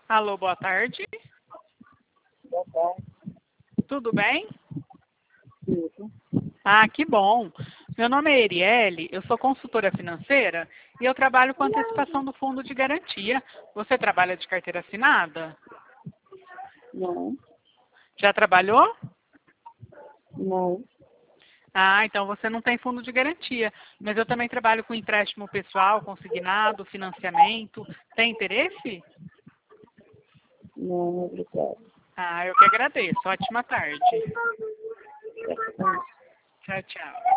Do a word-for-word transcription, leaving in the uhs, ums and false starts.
Alô, boa tarde. Boa tarde. Tudo bem? Isso. Ah, que bom. Meu nome é Erielle, eu sou consultora financeira e eu trabalho com antecipação do fundo de garantia. Você trabalha de carteira assinada? Não. Já trabalhou? Não. Ah, então você não tem fundo de garantia. Mas eu também trabalho com empréstimo pessoal, consignado, financiamento. Tem interesse? Não, obrigado. Ah, eu que agradeço. Ótima tarde. Graças a Deus. Tchau, tchau.